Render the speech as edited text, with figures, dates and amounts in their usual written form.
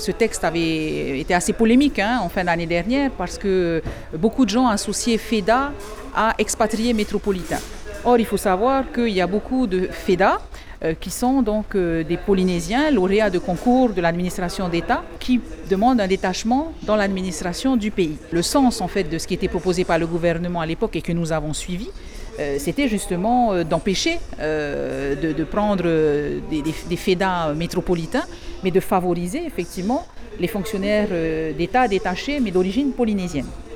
Ce texte avait été assez polémique en fin d'année dernière parce que beaucoup de gens associaient FEDA à expatriés métropolitains. Or, il faut savoir qu'il y a beaucoup de FEDA qui sont donc des Polynésiens lauréats de concours de l'administration d'État qui demandent un détachement dans l'administration du pays. Le sens en fait de ce qui était proposé par le gouvernement à l'époque et que nous avons suivi, c'était justement d'empêcher de prendre des FEDA métropolitains, mais de favoriser effectivement les fonctionnaires d'État détachés mais d'origine polynésienne.